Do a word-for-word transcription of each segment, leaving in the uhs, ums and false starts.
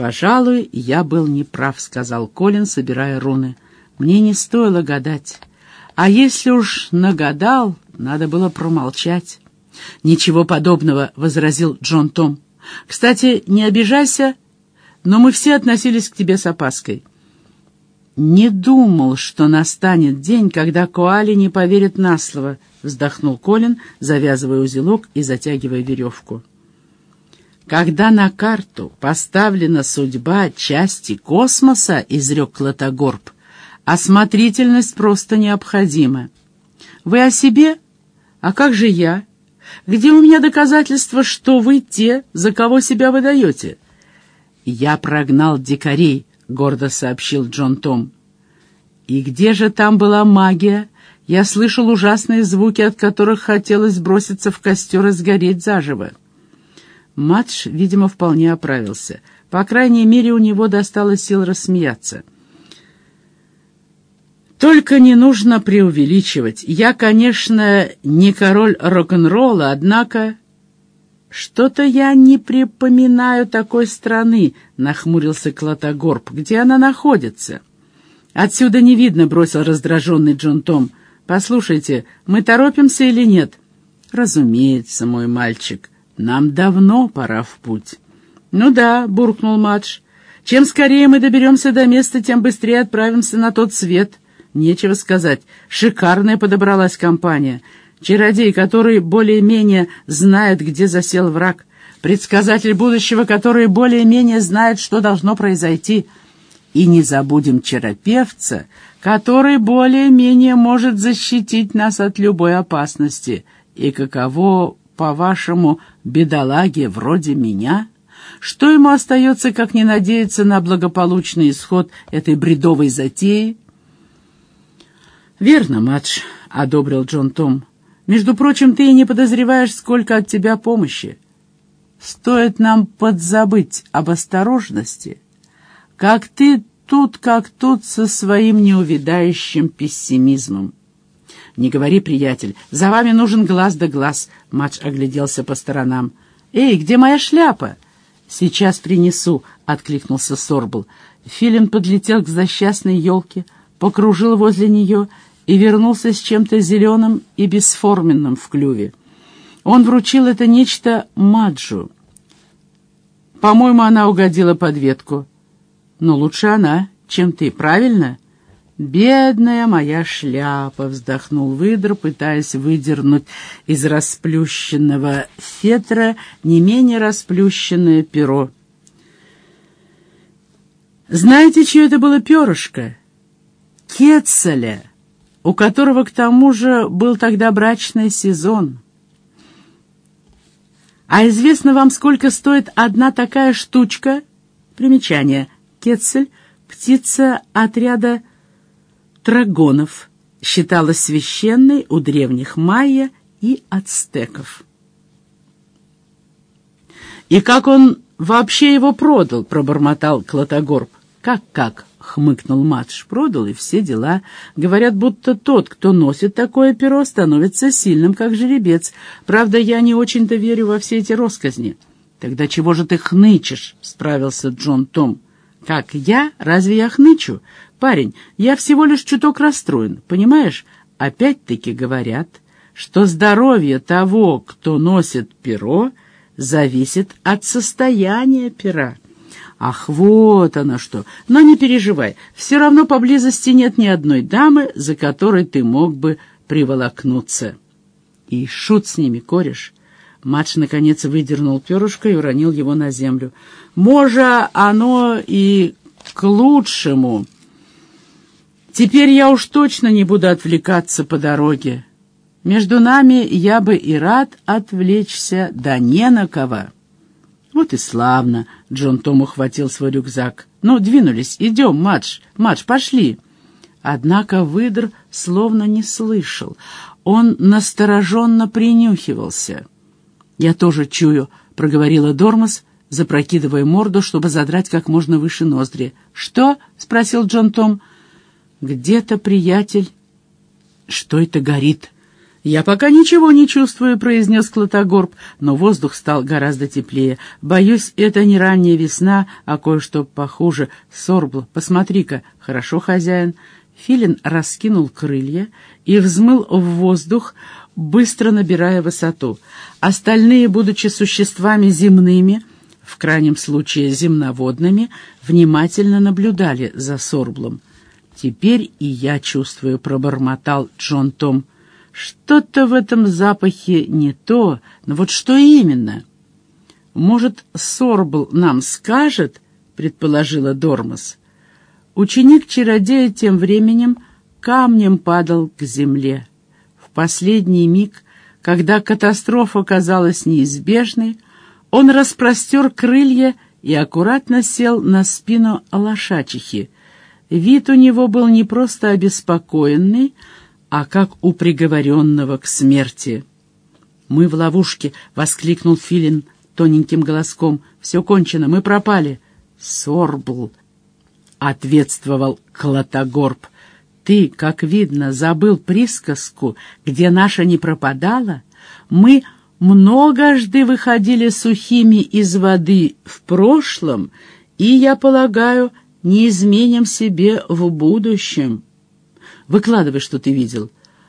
«Пожалуй, я был неправ», — сказал Колин, собирая руны. «Мне не стоило гадать. А если уж нагадал, надо было промолчать». «Ничего подобного», — возразил Джон Том. «Кстати, не обижайся, но мы все относились к тебе с опаской». «Не думал, что настанет день, когда Коали не поверит на слово», — вздохнул Колин, завязывая узелок и затягивая веревку. «Когда на карту поставлена судьба части космоса», — изрек Клотогорб, — «осмотрительность просто необходима. Вы о себе? А как же я? Где у меня доказательства, что вы те, за кого себя выдаете?» «Я прогнал дикарей», — гордо сообщил Джон Том. «И где же там была магия? Я слышал ужасные звуки, от которых хотелось броситься в костер и сгореть заживо». Мадж, видимо, вполне оправился. По крайней мере, у него достало сил рассмеяться. «Только не нужно преувеличивать. Я, конечно, не король рок-н-ролла, однако...» «Что-то я не припоминаю такой страны», — нахмурился Клотогорб. «Где она находится?» «Отсюда не видно», — бросил раздраженный Джон Том. «Послушайте, мы торопимся или нет?» «Разумеется, мой мальчик. Нам давно пора в путь». «Ну да», — буркнул Мадж. «Чем скорее мы доберемся до места, тем быстрее отправимся на тот свет». Нечего сказать, шикарная подобралась компания. Чародей, который более-менее знает, где засел враг. Предсказатель будущего, который более-менее знает, что должно произойти. И не забудем чаропевца, который более-менее может защитить нас от любой опасности. И каково, по-вашему, бедолаге вроде меня? Что ему остается, как не надеяться на благополучный исход этой бредовой затеи? «Верно, Мадж», — одобрил Джон Том. «Между прочим, ты и не подозреваешь, сколько от тебя помощи. Стоит нам подзабыть об осторожности, как ты тут, как тут со своим неувядающим пессимизмом». «Не говори, приятель, за вами нужен глаз да глаз», — Мадж огляделся по сторонам. «Эй, где моя шляпа?» «Сейчас принесу», — откликнулся Сорбл. Филин подлетел к злосчастной елке, покружил возле нее и вернулся с чем-то зеленым и бесформенным в клюве. Он вручил это нечто Маджу. «По-моему, она угодила под ветку. Но лучше она, чем ты, правильно?» «Бедная моя шляпа!» — вздохнул выдр, пытаясь выдернуть из расплющенного фетра не менее расплющенное перо. «Знаете, чье это было перышко?» Кетцеля, у которого, к тому же, был тогда брачный сезон. А известно вам, сколько стоит одна такая штучка? Примечание. Кетцель — птица отряда трагонов, считалась священной у древних майя и ацтеков. «И как он вообще его продал?» — пробормотал Клотогорб. «Как-как?» — хмыкнул Мадж. «Продал, и все дела. Говорят, будто тот, кто носит такое перо, становится сильным, как жеребец. Правда, я не очень-то верю во все эти россказни». «Тогда чего же ты хнычешь?» — справился Джон Том. «Как я? Разве я хнычу? Парень, я всего лишь чуток расстроен, понимаешь? Опять-таки говорят, что здоровье того, кто носит перо, зависит от состояния пера». «Ах, вот оно что! Но не переживай, все равно поблизости нет ни одной дамы, за которой ты мог бы приволокнуться». «И шут с ними, кореш». Мадж наконец выдернул перышко и уронил его на землю. «Може, оно и к лучшему. Теперь я уж точно не буду отвлекаться по дороге. Между нами я бы и рад отвлечься, да не на кого». «Вот и славно!» — Джон Том ухватил свой рюкзак. «Ну, двинулись, идем, Мадж, Мадж, пошли!» Однако выдр словно не слышал. Он настороженно принюхивался. «Я тоже чую», — проговорила Дормас, запрокидывая морду, чтобы задрать как можно выше ноздри. «Что?» — спросил Джон Том. «Где-то, приятель...» «Что это горит?» «Я пока ничего не чувствую», — произнес Клотогорб, но воздух стал гораздо теплее. «Боюсь, это не ранняя весна, а кое-что похуже. Сорбл, посмотри-ка, хорошо, хозяин». Филин раскинул крылья и взмыл в воздух, быстро набирая высоту. Остальные, будучи существами земными, в крайнем случае земноводными, внимательно наблюдали за Сорблом. «Теперь и я чувствую», — пробормотал Джон Том. «Что-то в этом запахе не то, но вот что именно?» «Может, Сорбл нам скажет?» — предположила Дормас. Ученик-чародея тем временем камнем падал к земле. В последний миг, когда катастрофа казалась неизбежной, он распростер крылья и аккуратно сел на спину лошачихи. Вид у него был не просто обеспокоенный, а как у приговоренного к смерти. «Мы в ловушке!» — воскликнул Филин тоненьким голоском. «Все кончено, мы пропали!» «Сорбл!» — ответствовал Клотогорб. «Ты, как видно, забыл присказку, где наша не пропадала? Мы многожды выходили сухими из воды в прошлом, и, я полагаю, не изменим себе в будущем. Выкладывай, что ты видел».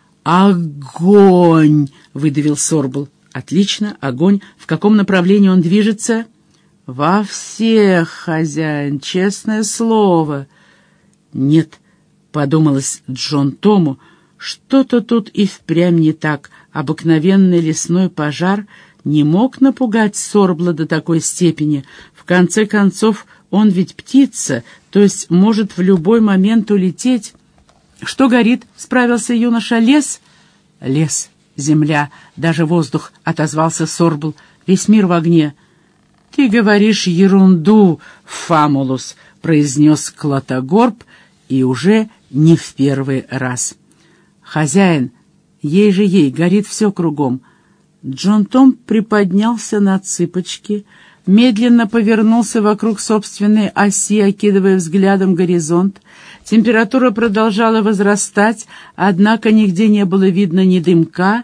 «Огонь!» — выдавил Сорбл. «Отлично, огонь. В каком направлении он движется?» «Во всех, хозяин, честное слово». «Нет», — подумалось Джон Тому, — «что-то тут и впрямь не так. Обыкновенный лесной пожар не мог напугать Сорбла до такой степени. В конце концов, он ведь птица, то есть может в любой момент улететь». «Что горит?» — справился юноша. «Лес?» «Лес, земля, даже воздух», — отозвался Сорбл. «Весь мир в огне». «Ты говоришь ерунду, Фамулус», — произнес Клотогорб, и уже не в первый раз. «Хозяин, ей же ей, горит все кругом». Джон Том приподнялся на цыпочки, медленно повернулся вокруг собственной оси, окидывая взглядом горизонт. Температура продолжала возрастать, однако нигде не было видно ни дымка,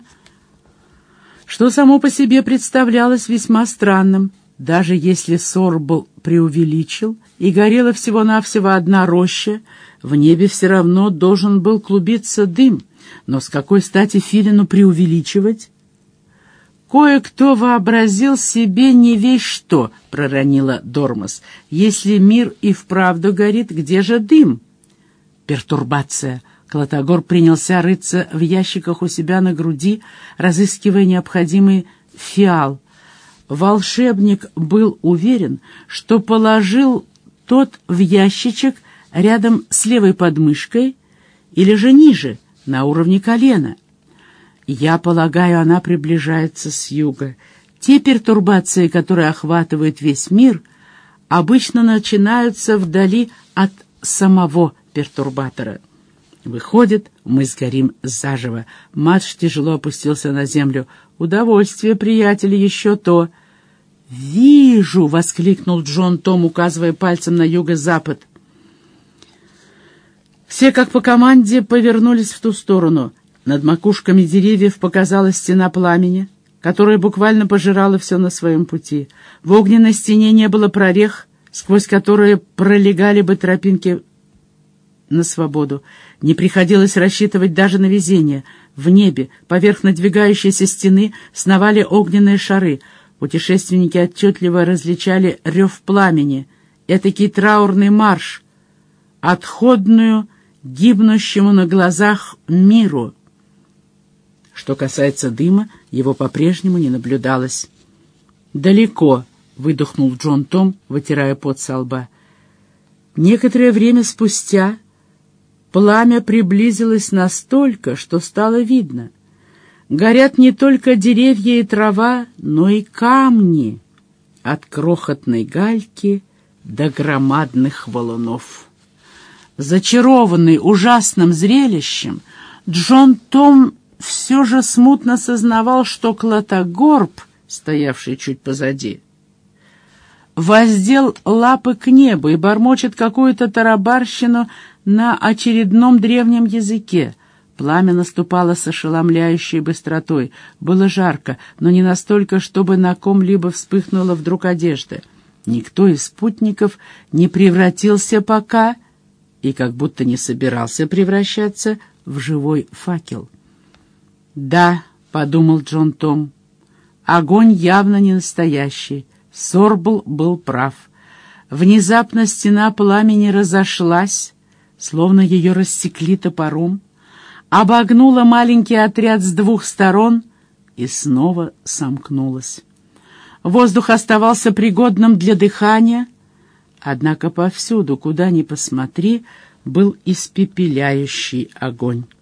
что само по себе представлялось весьма странным. Даже если Сорбл преувеличил, и горела всего-навсего одна роща, в небе все равно должен был клубиться дым. Но с какой стати Филину преувеличивать? «Кое-кто вообразил себе не весь что», — проронила Дормас. «Если мир и вправду горит, где же дым?» «Пертурбация». Клотогор принялся рыться в ящиках у себя на груди, разыскивая необходимый фиал. Волшебник был уверен, что положил тот в ящичек рядом с левой подмышкой или же ниже, на уровне колена. Я полагаю, она приближается с юга. Те пертурбации, которые охватывают весь мир, обычно начинаются вдали от самого пертурбатора. Выходит, мы сгорим заживо. Мадж тяжело опустился на землю. «Удовольствие, приятели, еще то». «Вижу!» — воскликнул Джон Том, указывая пальцем на юго-запад. Все, как по команде, повернулись в ту сторону. Над макушками деревьев показалась стена пламени, которая буквально пожирала все на своем пути. В огненной стене не было прорех, сквозь которые пролегали бы тропинки на свободу. Не приходилось рассчитывать даже на везение. В небе, поверх надвигающейся стены, сновали огненные шары. Путешественники отчетливо различали рев пламени, этакий траурный марш, отходную, гибнущему на глазах миру. Что касается дыма, его по-прежнему не наблюдалось. «Далеко», — выдохнул Джон Том, вытирая пот со лба. Некоторое время спустя пламя приблизилось настолько, что стало видно. Горят не только деревья и трава, но и камни, от крохотной гальки до громадных валунов. Зачарованный ужасным зрелищем, Джон Том все же смутно сознавал, что Клотогорб, стоявший чуть позади, воздел лапы к небу и бормочет какую-то тарабарщину на очередном древнем языке. Пламя наступало с ошеломляющей быстротой. Было жарко, но не настолько, чтобы на ком-либо вспыхнула вдруг одежда. Никто из спутников не превратился пока и как будто не собирался превращаться в живой факел. «Да», — подумал Джон Том, — «огонь явно не настоящий. Сорбл был прав. Внезапно стена пламени разошлась, словно ее рассекли топором, обогнула маленький отряд с двух сторон и снова сомкнулась. Воздух оставался пригодным для дыхания, однако повсюду, куда ни посмотри, был испепеляющий огонь.